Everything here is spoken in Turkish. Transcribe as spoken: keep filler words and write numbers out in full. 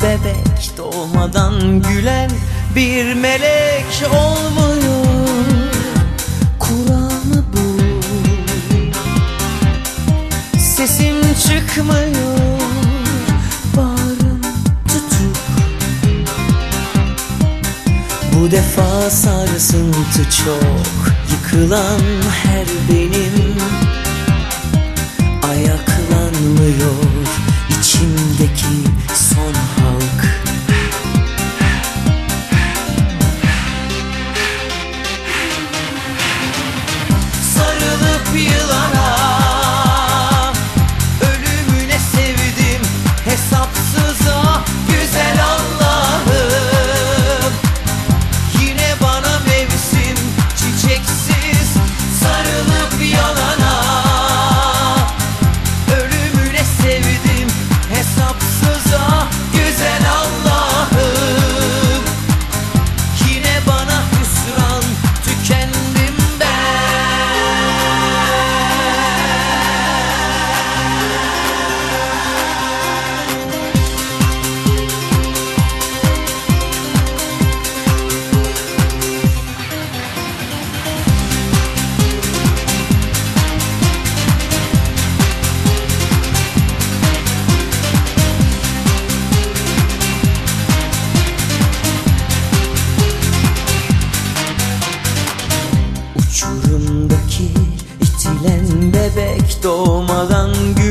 bebek doğmadan gülen bir melek olmuyor. Kur'an'ı bu, sesim çıkmıyor, bağrım tutuk. Bu defa sarsıntı çok, yıkılan her benim. Ayaklanmıyor içimdeki son halk. Sarılıp yılana, ölümüne sevdim hesapsıza güzel Allah'ım. Yine bana mevsim çiçeksiz, sarılıp yalana, ölümüne sevdim hesapsıza güzel Allah'ım. Yine bana hüsran, tükendim ben. Uçurumdaki itilen bebek doğmadan